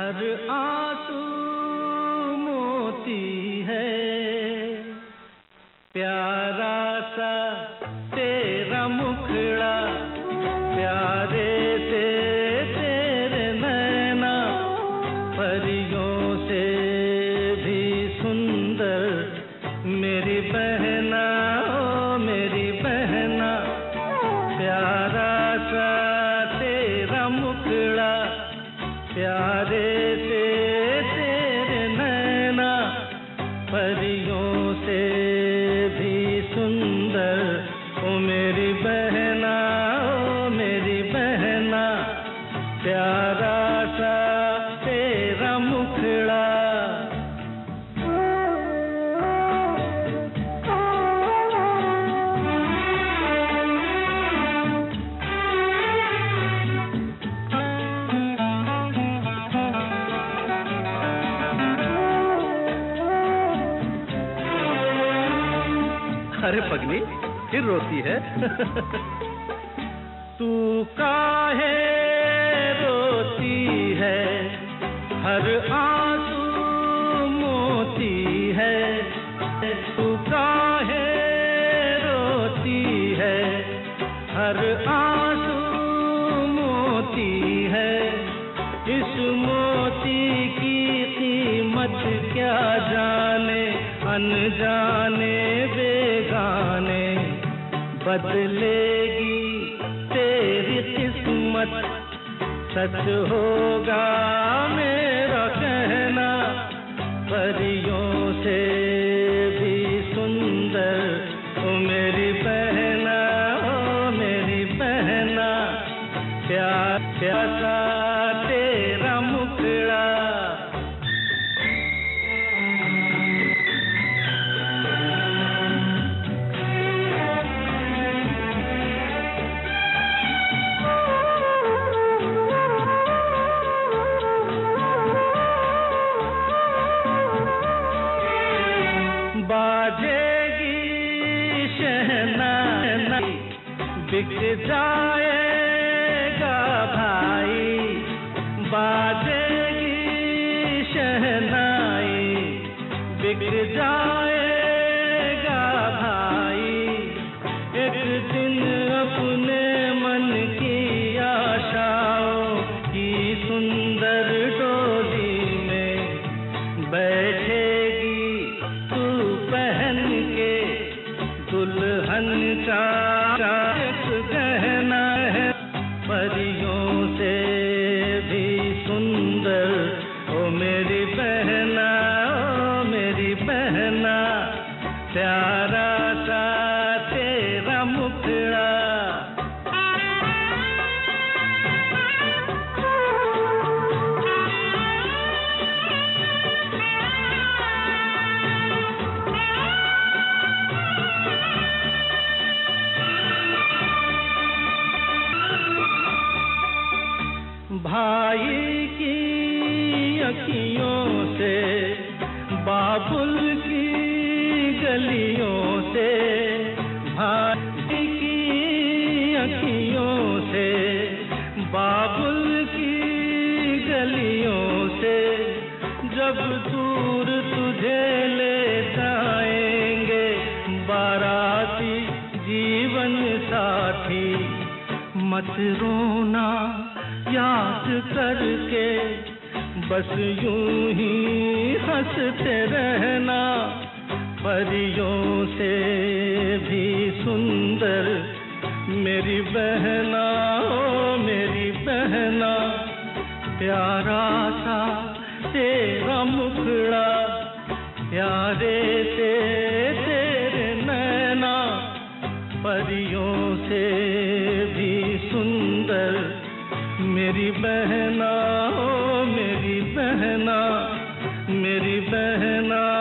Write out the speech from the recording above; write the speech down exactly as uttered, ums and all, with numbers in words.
हर आंसू मोती है, प्यारा सा तेरा मुखड़ा, प्यारे से तेरे नैना, परियों से भी सुंदर मेरी बहना, ओ मेरी बहना। प्यारा सा तेरा मुखड़ा, प्यारे से तेरे नैना, परियों से भी सुंदर, ओ मेरी बहना, ओ मेरी बहना। प्यारा सा तेरा मुखड़ा। अरे पगली, फिर रोती है? तू काहे रोती है, हर आंसू मोती है। तू काहे रोती है, हर आंसू मोती है। इस मोती की कीमत क्या जाने अनजाने बेगाने, बदलेगी तेरी किस्मत, सच होगा मेरा कहना। परियों से भी सुंदर, ओ मेरी बहना, ओ मेरी बहना। प्यार प्यासा तेरा मुखड़ा। बाजेगी शहनाई, बिक जाएगा भाई। बाजेगी शहनाई, बिक जाएगा भाई। एक दिन अपने मन की आशाओं की सुंदर डोली में बैठेगी पहन के, दुल्हन का एक गहना है, परियों से भी सुंदर, ओ मेरी बहना, ओ मेरी बहना। प्यारा सा तेरा मुखड़ा। भाई की अखियों से, बाबुल की गलियों से, भाई की अखियों से, बाबुल की गलियों से। जब दूर तुझे ले जाएंगे बाराती जीवन साथी, मत रोना याद करके, बस यूं ही हंसते रहना। परियों से भी सुंदर मेरी बहना, ओ मेरी बहना। प्यारा सा तेरा मुखड़ा, प्यारे से तेरे नैना, परियों से भी सुंदर मेरी बहना, ओ मेरी बहना, मेरी बहना।